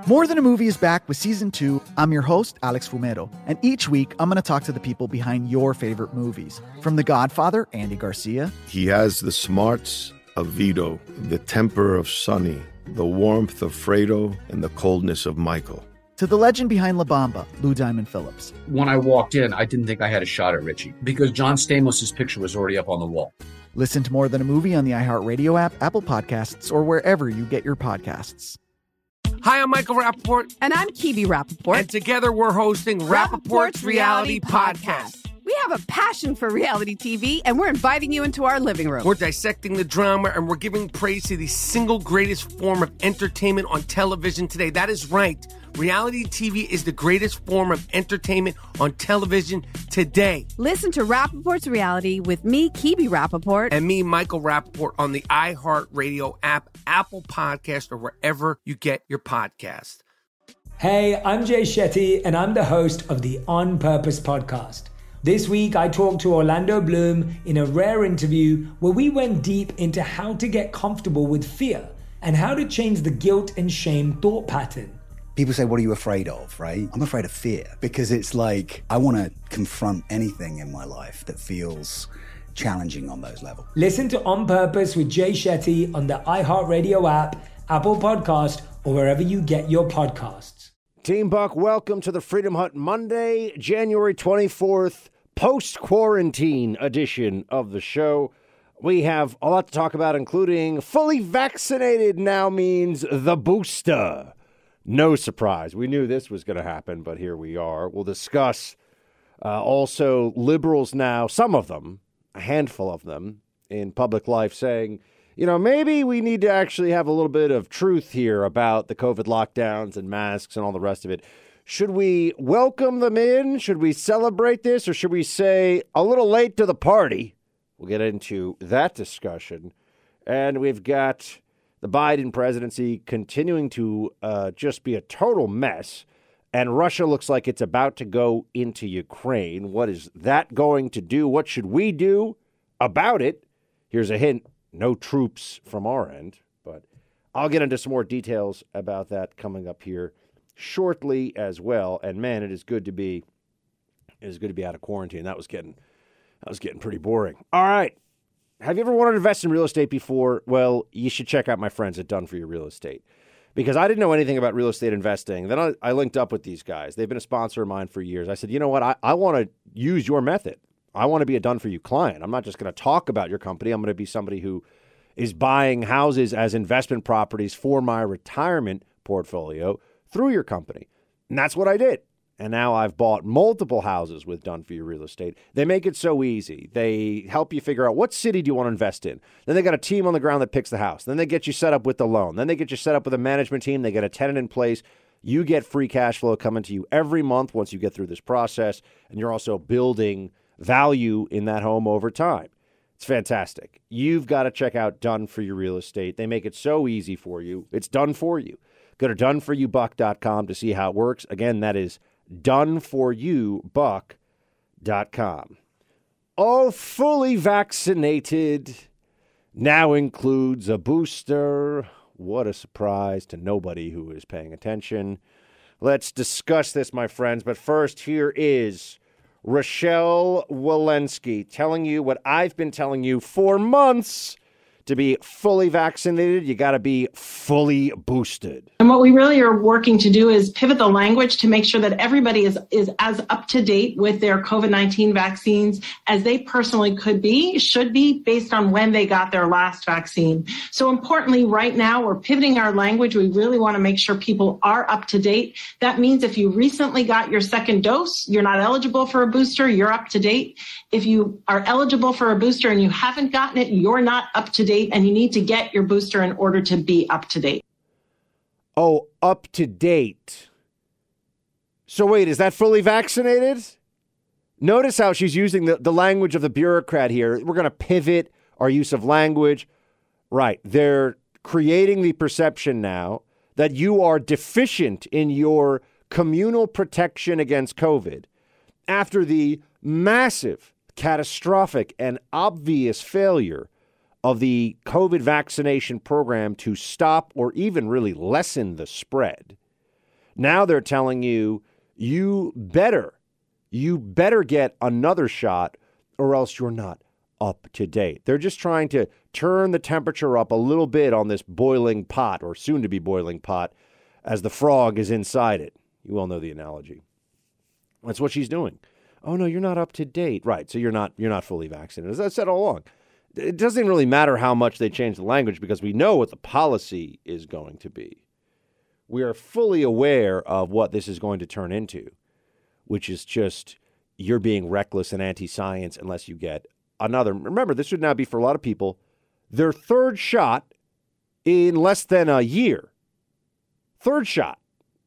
More Than a Movie is back with Season 2. I'm your host, Alex Fumero, and each week I'm going to talk to the people behind your favorite movies. From The Godfather, Andy Garcia. He has the smarts of Vito, the temper of Sonny, the warmth of Fredo, and the coldness of Michael. To the legend behind La Bamba, Lou Diamond Phillips. When I walked in, I didn't think I had a shot at Richie because John Stamos' picture was already up on the wall. Listen to More Than a Movie on the iHeartRadio app, Apple Podcasts, or wherever you get your podcasts. Hi, I'm Michael Rappaport. And I'm Kibi Rappaport. And together we're hosting Rappaport's Reality Podcast. We have a passion for reality TV, and we're inviting you into our living room. We're dissecting the drama, and we're giving praise to the single greatest form of entertainment on television today. That is right. Reality TV is the greatest form of entertainment on television today. Listen to Rappaport's Reality with me, Kibi Rappaport. And me, Michael Rappaport, on the iHeartRadio app, Apple Podcast, or wherever you get your podcast. Hey, I'm Jay Shetty, and I'm the host of the On Purpose podcast. This week, I talked to Orlando Bloom in a rare interview where we went deep into how to get comfortable with fear and how to change the guilt and shame thought pattern. People say, what are you afraid of, right? I'm afraid of fear because it's like I want to confront anything in my life that feels challenging on those levels. Listen to On Purpose with Jay Shetty on the iHeartRadio app, Apple Podcast, or wherever you get your podcasts. Team Buck, welcome to the Freedom Hut Monday, January 24th, post-quarantine edition of the show. We have a lot to talk about, including fully vaccinated now means the booster. No surprise. We knew this was going to happen, but here we are. We'll discuss also liberals now, some of them, a handful of them in public life saying, you know, maybe we need to actually have a little bit of truth here about the COVID lockdowns and masks and all the rest of it. Should we welcome them in? Should we celebrate this? Or should we say a little late to the party? We'll get into that discussion. And we've got the Biden presidency continuing to just be a total mess. And Russia looks like it's about to go into Ukraine. What is that going to do? What should we do about it? Here's a hint. No troops from our end. But I'll get into some more details about that coming up here shortly as well. And man, it is good to be out of quarantine. That was getting pretty boring. All right. Have you ever wanted to invest in real estate before? Well, you should check out my friends at Done For You Real Estate, because I didn't know anything about real estate investing. Then I linked up with these guys. They've been a sponsor of mine for years. I said, you know what? I want to use your method. I want to be a Done For You client. I'm not just going to talk about your company. I'm going to be somebody who is buying houses as investment properties for my retirement portfolio through your company. And that's what I did. And now I've bought multiple houses with Done For You Real Estate. They make it so easy. They help you figure out what city do you want to invest in. Then they got a team on the ground that picks the house. Then they get you set up with the loan. Then they get you set up with a management team. They get a tenant in place. You get free cash flow coming to you every month once you get through this process. And you're also building value in that home over time. It's fantastic. You've got to check out Done For You Real Estate. They make it so easy for you. It's done for you. Go to doneforyoubuck.com to see how it works. Again, that is doneforyoubuck.com. Oh, fully vaccinated now includes a booster. What a surprise to nobody who is paying attention. Let's discuss this, my friends. But first, here is Rochelle Walensky telling you what I've been telling you for months. To be fully vaccinated, you got to be fully boosted. And what we really are working to do is pivot the language to make sure that everybody is as up to date with their COVID-19 vaccines as they personally should be based on when they got their last vaccine. So importantly, right now, we're pivoting our language. We really want to make sure people are up to date. That means if you recently got your second dose, you're not eligible for a booster, you're up to date. If you are eligible for a booster and you haven't gotten it, you're not up to date, and you need to get your booster in order to be up to date. Oh, up to date. So wait, is that fully vaccinated? Notice how she's using the language of the bureaucrat here. We're going to pivot our use of language. Right. They're creating the perception now that you are deficient in your communal protection against COVID after the massive, catastrophic, and obvious failure of the COVID vaccination program to stop or even really lessen the spread. Now they're telling you, you better get another shot or else you're not up to date. They're just trying to turn the temperature up a little bit on this boiling pot, or soon to be boiling pot, as the frog is inside it. You all know the analogy. That's what she's doing. Oh no, you're not up to date. Right, so you're not fully vaccinated. As I said all along, it doesn't really matter how much they change the language because we know what the policy is going to be. We are fully aware of what this is going to turn into, which is just you're being reckless and anti-science unless you get another. Remember, this would now be for a lot of people their third shot in less than a year. Third shot.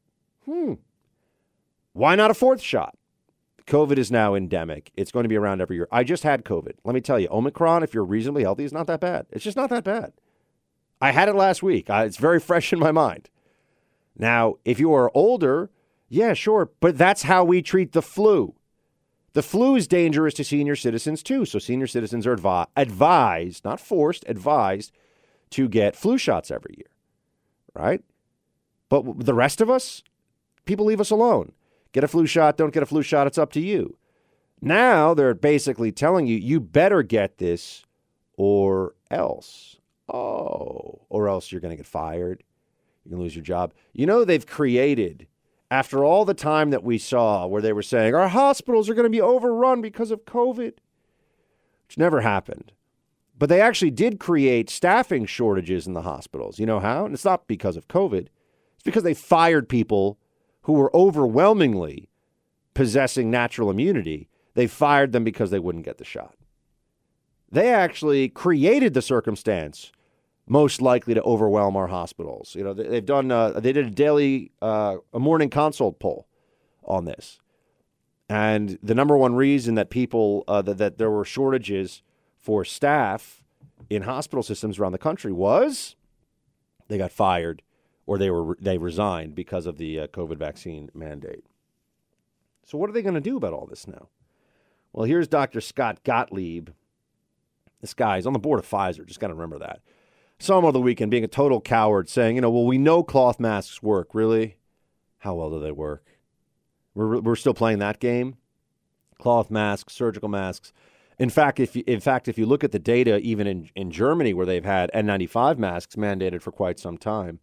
Why not a fourth shot? COVID is now endemic. It's going to be around every year. I just had COVID. Let me tell you, Omicron, if you're reasonably healthy, is not that bad. It's just not that bad. I had it last week. It's very fresh in my mind. Now, if you are older, yeah, sure, but that's how we treat the flu. The flu is dangerous to senior citizens, too. So senior citizens are advised, not forced, advised to get flu shots every year, right? But the rest of us, people leave us alone. Get a flu shot, don't get a flu shot, it's up to you. Now they're basically telling you, you better get this or else. Oh, or else you're going to get fired. You're going to lose your job. You know, they've created, after all the time that we saw where they were saying, our hospitals are going to be overrun because of COVID, which never happened. But they actually did create staffing shortages in the hospitals. You know how? And it's not because of COVID. It's because they fired people who were overwhelmingly possessing natural immunity. They fired them because they wouldn't get the shot. They actually created the circumstance most likely to overwhelm our hospitals. You know, they've done. They did a daily, a morning consult poll on this, and the number one reason that people that there were shortages for staff in hospital systems around the country was they got fired or they resigned because of the COVID vaccine mandate. So what are they going to do about all this now? Well, here's Dr. Scott Gottlieb. This guy is on the board of Pfizer. Just got to remember that. Saw him over the weekend being a total coward, saying, well, we know cloth masks work. Really? How well do they work? We're still playing that game? Cloth masks, surgical masks. In fact, if you look at the data, even in Germany, where they've had N95 masks mandated for quite some time,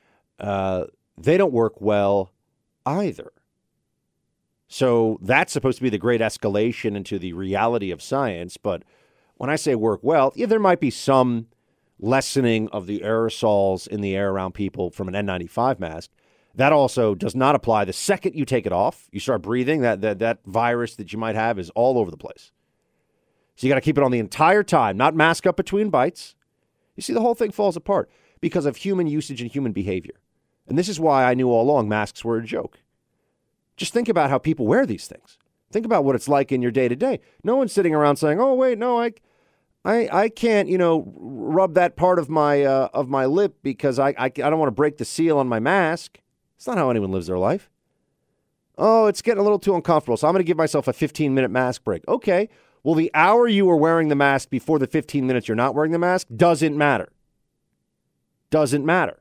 they don't work well either. So that's supposed to be the great escalation into the reality of science. But when I say work well, yeah, there might be some lessening of the aerosols in the air around people from an N95 mask. That also does not apply the second you take it off. You start breathing, that virus that you might have is all over the place. So you got to keep it on the entire time, not mask up between bites. You see, the whole thing falls apart because of human usage and human behavior. And this is why I knew all along masks were a joke. Just think about how people wear these things. Think about what it's like in your day-to-day. No one's sitting around saying, oh, wait, no, I can't, rub that part of my lip because I don't want to break the seal on my mask. It's not how anyone lives their life. Oh, it's getting a little too uncomfortable, so I'm going to give myself a 15-minute mask break. Okay, well, the hour you were wearing the mask before the 15 minutes you're not wearing the mask doesn't matter. Doesn't matter.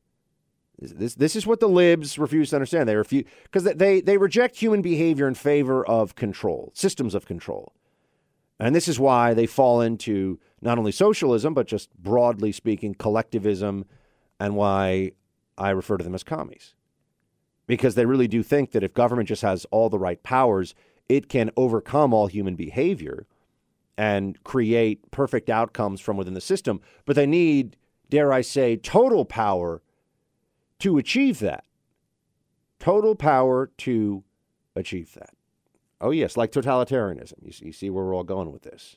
This is what the libs refuse to understand. They refuse because they reject human behavior in favor of control, systems of control. And this is why they fall into not only socialism, but just broadly speaking, collectivism, and why I refer to them as commies. Because they really do think that if government just has all the right powers, it can overcome all human behavior and create perfect outcomes from within the system. But they need, dare I say, total power to achieve that. Total power to achieve that. Oh, yes, like totalitarianism. You see where we're all going with this.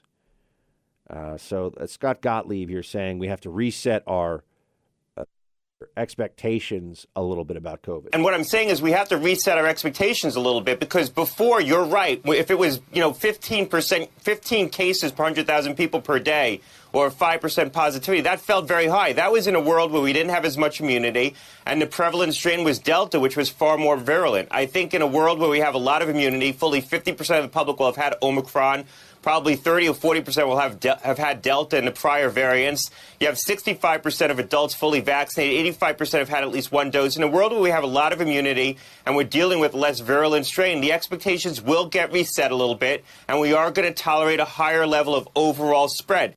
So Scott Gottlieb here saying we have to reset our expectations a little bit about COVID. And what I'm saying is we have to reset our expectations a little bit because before, you're right, if it was, 15 cases per 100,000 people per day or 5% positivity, that felt very high. That was in a world where we didn't have as much immunity and the prevalent strain was Delta, which was far more virulent. I think in a world where we have a lot of immunity, fully 50% of the public will have had Omicron. Probably 30 or 40% will have had Delta and the prior variants. You have 65% of adults fully vaccinated. 85% have had at least one dose. In a world where we have a lot of immunity and we're dealing with less virulent strain, the expectations will get reset a little bit, and we are going to tolerate a higher level of overall spread.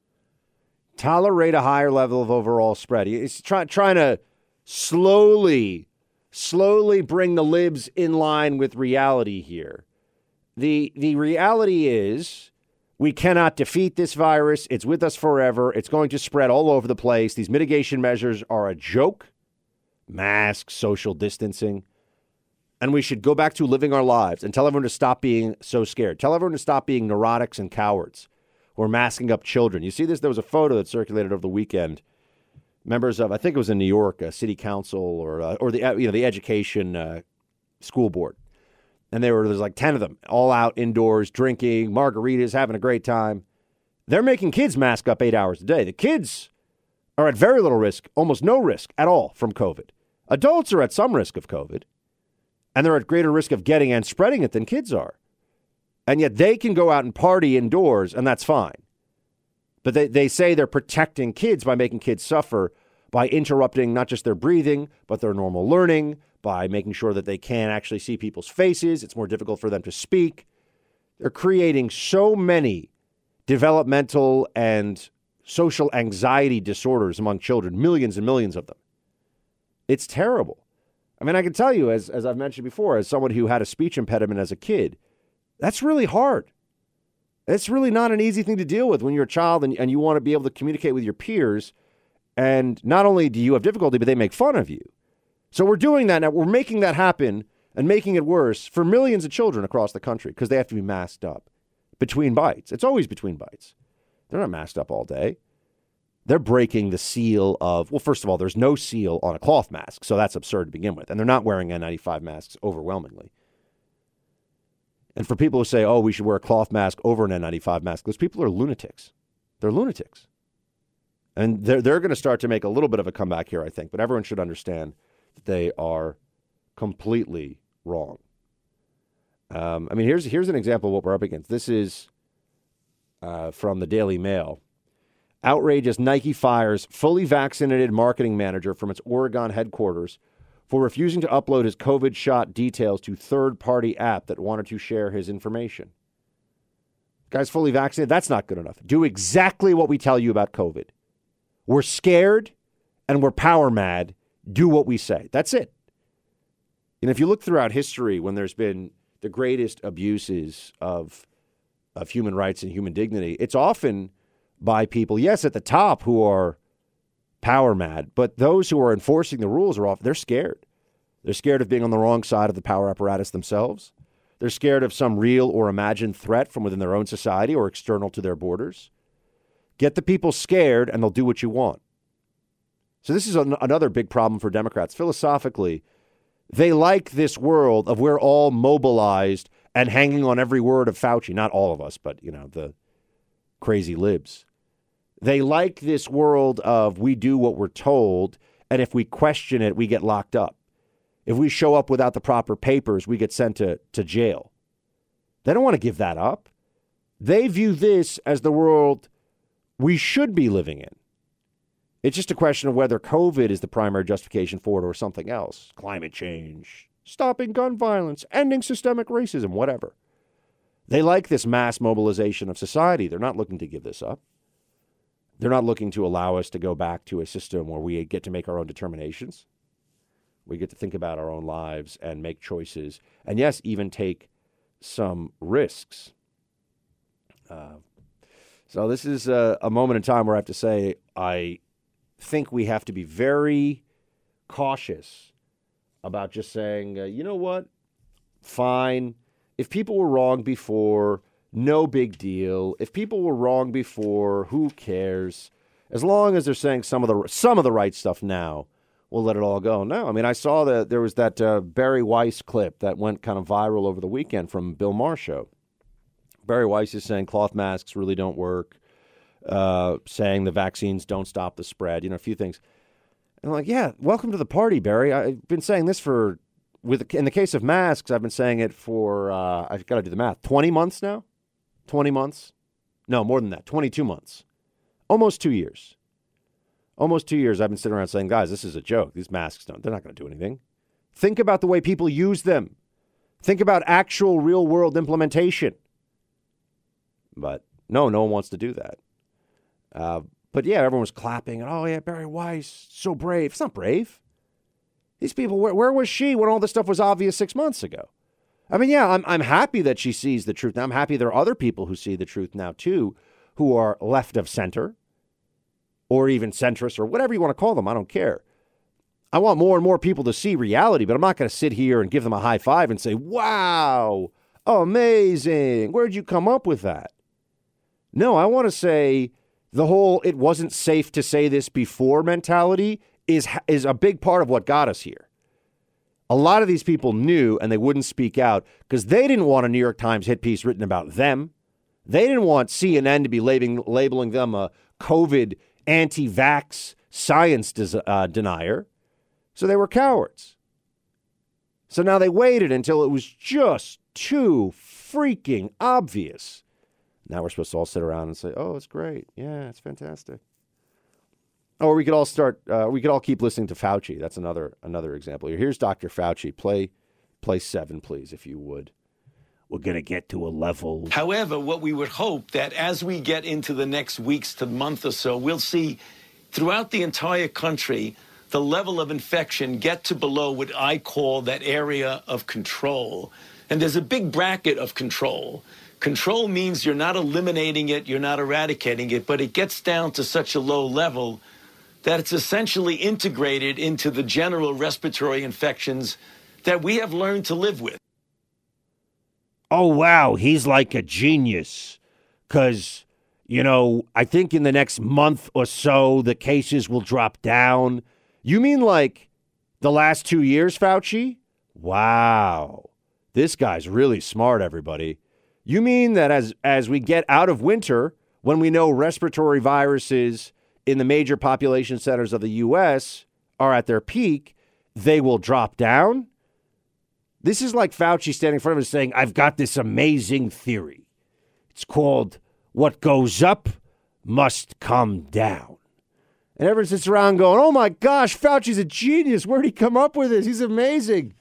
Tolerate a higher level of overall spread. He's trying to slowly bring the libs in line with reality here. The reality is we cannot defeat this virus. It's with us forever. It's going to spread all over the place. These mitigation measures are a joke. Masks, social distancing. And we should go back to living our lives and tell everyone to stop being so scared. Tell everyone to stop being neurotics and cowards. Or masking up children. You see this? There was a photo that circulated over the weekend. Members of, I think it was in New York, a city council or the education school board, and there's like 10 of them all out indoors drinking margaritas, having a great time. They're making kids mask up 8 hours a day. The kids are at very little risk, almost no risk at all from COVID. Adults are at some risk of COVID, and they're at greater risk of getting and spreading it than kids are. And yet they can go out and party indoors, and that's fine. But they say they're protecting kids by making kids suffer, by interrupting not just their breathing, but their normal learning, by making sure that they can't actually see people's faces. It's more difficult for them to speak. They're creating so many developmental and social anxiety disorders among children, millions and millions of them. It's terrible. I mean, I can tell you, as I've mentioned before, as someone who had a speech impediment as a kid, that's really hard. It's really not an easy thing to deal with when you're a child and you want to be able to communicate with your peers. And not only do you have difficulty, but they make fun of you. So we're doing that now. We're making that happen and making it worse for millions of children across the country because they have to be masked up between bites. It's always between bites. They're not masked up all day. They're breaking the seal of, well, first of all, there's no seal on a cloth mask. So that's absurd to begin with. And they're not wearing N95 masks overwhelmingly. And for people who say, oh, we should wear a cloth mask over an N95 mask, those people are lunatics. They're lunatics. And they're going to start to make a little bit of a comeback here, I think. But everyone should understand that they are completely wrong. I mean, here's an example of what we're up against. This is from the Daily Mail. Outrage as Nike fires fully vaccinated marketing manager from its Oregon headquarters for refusing to upload his COVID shot details to third-party app that wanted to share his information. Guy's fully vaccinated. That's not good enough. Do exactly what we tell you about COVID. We're scared and we're power mad. Do what we say. That's it. And if you look throughout history, when there's been the greatest abuses of human rights and human dignity, it's often by people, yes, at the top who are power mad, but those who are enforcing the rules are they're scared. They're scared of being on the wrong side of the power apparatus themselves. They're scared of some real or imagined threat from within their own society or external to their borders. Get the people scared and they'll do what you want. So this is another big problem for Democrats. Philosophically, they like this world of we're all mobilized and hanging on every word of Fauci. Not all of us, but, the crazy libs. They like this world of we do what we're told, and if we question it, we get locked up. If we show up without the proper papers, we get sent to jail. They don't want to give that up. They view this as the world we should be living in. It's just a question of whether COVID is the primary justification for it or something else. Climate change, stopping gun violence, ending systemic racism, whatever. They like this mass mobilization of society. They're not looking to give this up. They're not looking to allow us to go back to a system where we get to make our own determinations. We get to think about our own lives and make choices. And yes, even take some risks. So this is a moment in time where I have to say I think we have to be very cautious about just saying, you know what, fine. If people were wrong before, no big deal. If people were wrong before, who cares? As long as they're saying some of the right stuff now, we'll let it all go. No, I mean, I saw that there was that Barry Weiss clip that went kind of viral over the weekend from Bill Maher show. Barry Weiss is saying cloth masks really don't work, saying the vaccines don't stop the spread, a few things. And I'm like, yeah, welcome to the party, Barry. I've been saying this in the case of masks, I've been saying it for, I've got to do the math, 20 months now? 20 months? No, more than that, 22 months. Almost 2 years. Almost 2 years I've been sitting around saying, guys, this is a joke. These masks, they're not going to do anything. Think about the way people use them. Think about actual real-world implementation. But no one wants to do that. But yeah, everyone was clapping. Oh, yeah, Bari Weiss, so brave. It's not brave. These people, where was she when all this stuff was obvious 6 months ago? I mean, yeah, I'm happy that she sees the truth now. I'm happy there are other people who see the truth now, too, who are left of center or even centrist or whatever you want to call them. I don't care. I want more and more people to see reality, but I'm not going to sit here and give them a high five and say, wow, amazing. Where'd you come up with that? No, I want to say the whole it wasn't safe to say this before mentality is a big part of what got us here. A lot of these people knew and they wouldn't speak out because they didn't want a New York Times hit piece written about them. They didn't want CNN to be labeling them a COVID anti-vax science denier. So they were cowards. So now they waited until it was just too freaking obvious. Now we're supposed to all sit around and say, oh, it's great. Yeah, it's fantastic. Or we could all keep listening to Fauci. That's another example here. Here's Dr. Fauci. Play 7, please, if you would. We're going to get to a level. However, what we would hope that as we get into the next weeks to month or so, we'll see throughout the entire country the level of infection get to below what I call that area of control. And there's a big bracket of control. Control means you're not eliminating it, you're not eradicating it, but it gets down to such a low level that it's essentially integrated into the general respiratory infections that we have learned to live with. Oh, wow, he's like a genius. Because, I think in the next month or so, the cases will drop down. You mean like the last 2 years, Fauci? Wow. This guy's really smart, everybody. You mean that as we get out of winter, when we know respiratory viruses in the major population centers of the U.S. are at their peak, they will drop down? This is like Fauci standing in front of us saying, I've got this amazing theory. It's called what goes up must come down. And everyone sits around going, oh my gosh, Fauci's a genius. Where'd he come up with this? He's amazing.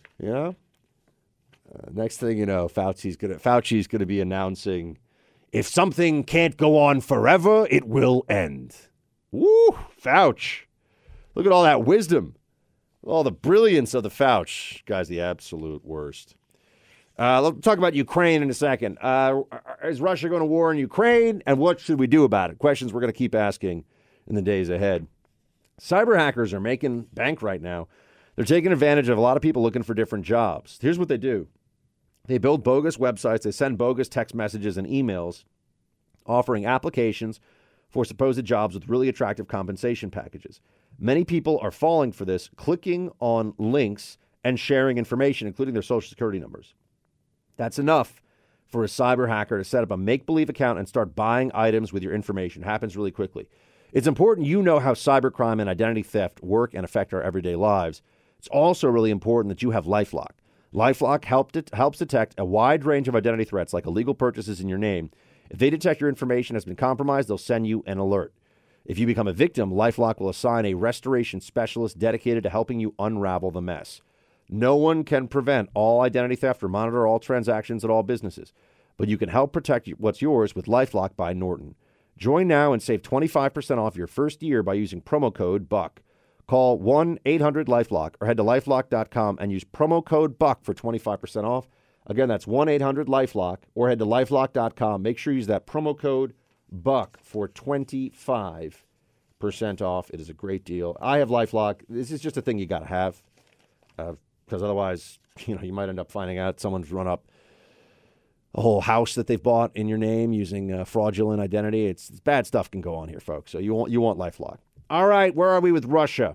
Next thing you know, Fauci's gonna be announcing, if something can't go on forever, it will end. Woo, Fauci. Look at all that wisdom. All the brilliance of the Fauci. Guy's the absolute worst. Let's talk about Ukraine in a second. Is Russia going to war in Ukraine? And what should we do about it? Questions we're going to keep asking in the days ahead. Cyber hackers are making bank right now. They're taking advantage of a lot of people looking for different jobs. Here's what they do. They build bogus websites. They send bogus text messages and emails offering applications for supposed jobs with really attractive compensation packages. Many people are falling for this, clicking on links and sharing information, including their social security numbers. That's enough for a cyber hacker to set up a make-believe account and start buying items with your information. It happens really quickly. It's important you know how cybercrime and identity theft work and affect our everyday lives. It's also really important that you have LifeLock. LifeLock helps detect a wide range of identity threats like illegal purchases in your name. If they detect your information has been compromised, they'll send you an alert. If you become a victim, LifeLock will assign a restoration specialist dedicated to helping you unravel the mess. No one can prevent all identity theft or monitor all transactions at all businesses, but you can help protect what's yours with LifeLock by Norton. Join now and save 25% off your first year by using promo code BUCK. Call 1-800-LifeLock or head to LifeLock.com and use promo code BUCK for 25% off. Again, that's 1-800-LifeLock or head to LifeLock.com. Make sure you use that promo code BUCK for 25% off. It is a great deal. I have LifeLock. This is just a thing you got to have because otherwise, you might end up finding out someone's run up a whole house that they've bought in your name using fraudulent identity. It's bad stuff can go on here, folks. So you want LifeLock. All right, where are we with Russia?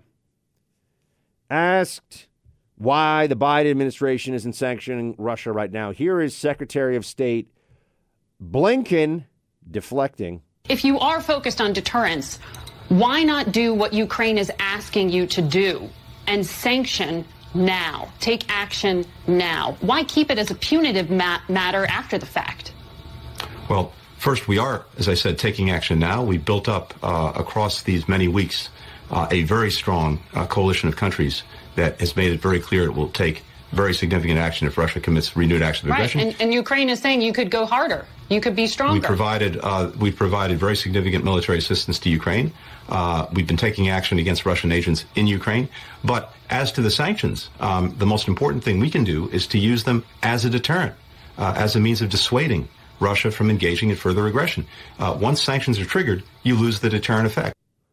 Asked why the Biden administration isn't sanctioning Russia right now. Here is Secretary of State Blinken deflecting. If you are focused on deterrence, why not do what Ukraine is asking you to do and sanction now? Take action now. Why keep it as a punitive matter after the fact? Well, first, we are, as I said, taking action now. We built up across these many weeks a very strong coalition of countries that has made it very clear it will take very significant action if Russia commits renewed acts of aggression. Right, and Ukraine is saying you could go harder. You could be stronger. We've provided very significant military assistance to Ukraine. We've been taking action against Russian agents in Ukraine. But as to the sanctions, the most important thing we can do is to use them as a deterrent, as a means of dissuading Russia from engaging in further aggression. Once sanctions are triggered, you lose the deterrent effect.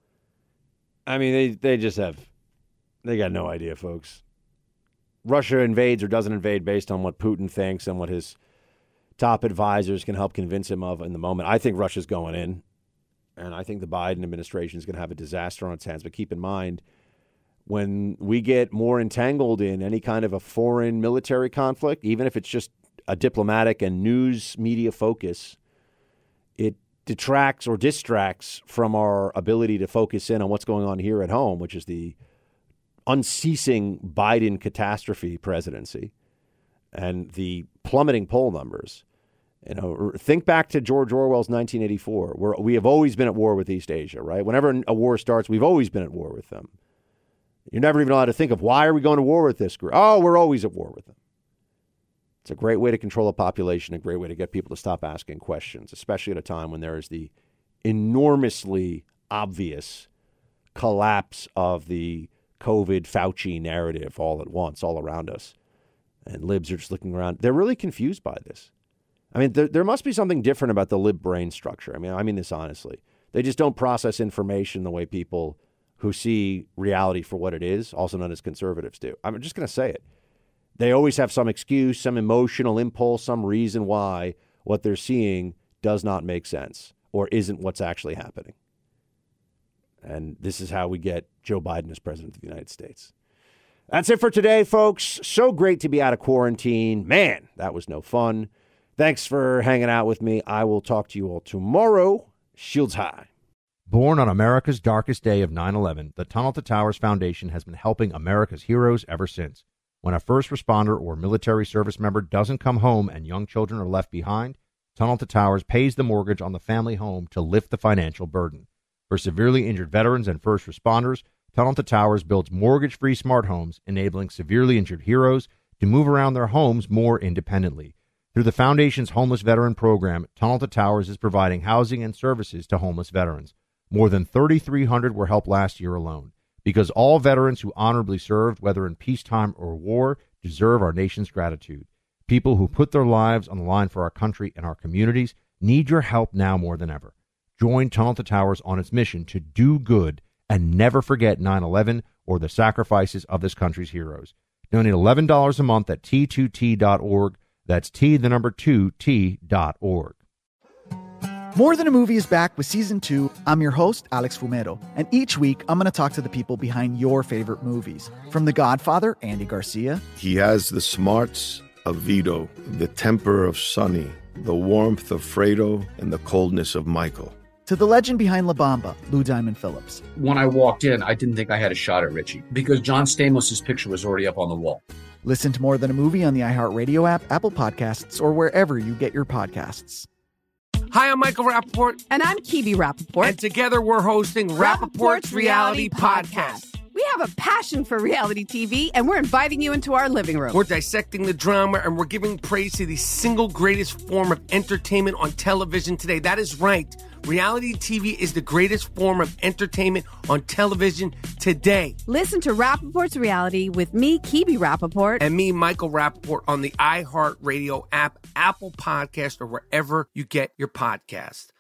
I mean, they got no idea, folks. Russia invades or doesn't invade based on what Putin thinks and what his top advisors can help convince him of in the moment. I think Russia's going in, and I think the Biden administration is going to have a disaster on its hands. But keep in mind, when we get more entangled in any kind of a foreign military conflict, even if it's just a diplomatic and news media focus, it detracts or distracts from our ability to focus in on what's going on here at home, which is the unceasing Biden catastrophe presidency and the plummeting poll numbers. You know, think back to George Orwell's 1984, where we have always been at war with East Asia, right? Whenever a war starts, we've always been at war with them. You're never even allowed to think of, why are we going to war with this group? Oh, we're always at war with them. It's a great way to control a population, a great way to get people to stop asking questions, especially at a time when there is the enormously obvious collapse of the COVID Fauci narrative all at once, all around us. And libs are just looking around. They're really confused by this. I mean, there must be something different about the lib brain structure. I mean this honestly. They just don't process information the way people who see reality for what it is, also known as conservatives, do. I'm just going to say it. They always have some excuse, some emotional impulse, some reason why what they're seeing does not make sense or isn't what's actually happening. And this is how we get Joe Biden as president of the United States. That's it for today, folks. So great to be out of quarantine. Man, that was no fun. Thanks for hanging out with me. I will talk to you all tomorrow. Shields high. Born on America's darkest day of 9/11, the Tunnel to Towers Foundation has been helping America's heroes ever since. When a first responder or military service member doesn't come home and young children are left behind, Tunnel to Towers pays the mortgage on the family home to lift the financial burden. For severely injured veterans and first responders, Tunnel to Towers builds mortgage-free smart homes, enabling severely injured heroes to move around their homes more independently. Through the Foundation's Homeless Veteran Program, Tunnel to Towers is providing housing and services to homeless veterans. More than 3,300 were helped last year alone. Because all veterans who honorably served, whether in peacetime or war, deserve our nation's gratitude. People who put their lives on the line for our country and our communities need your help now more than ever. Join Tunnel to Towers on its mission to do good and never forget 9/11 or the sacrifices of this country's heroes. Donate $11 a month at T2T.org. That's T2T.org. More Than a Movie is back with Season 2. I'm your host, Alex Fumero, and each week I'm going to talk to the people behind your favorite movies. From The Godfather, Andy Garcia. He has the smarts of Vito, the temper of Sonny, the warmth of Fredo, and the coldness of Michael. To the legend behind La Bamba, Lou Diamond Phillips. When I walked in, I didn't think I had a shot at Richie because John Stamos' picture was already up on the wall. Listen to More Than a Movie on the iHeartRadio app, Apple Podcasts, or wherever you get your podcasts. Hi, I'm Michael Rappaport. And I'm Kibi Rappaport. And together we're hosting Rappaport's Reality Podcast. We have a passion for reality TV, and we're inviting you into our living room. We're dissecting the drama, and we're giving praise to the single greatest form of entertainment on television today. That is right. Reality TV is the greatest form of entertainment on television today. Listen to Rappaport's Reality with me, Kibi Rappaport. And me, Michael Rappaport, on the iHeartRadio app, Apple Podcast, or wherever you get your podcast.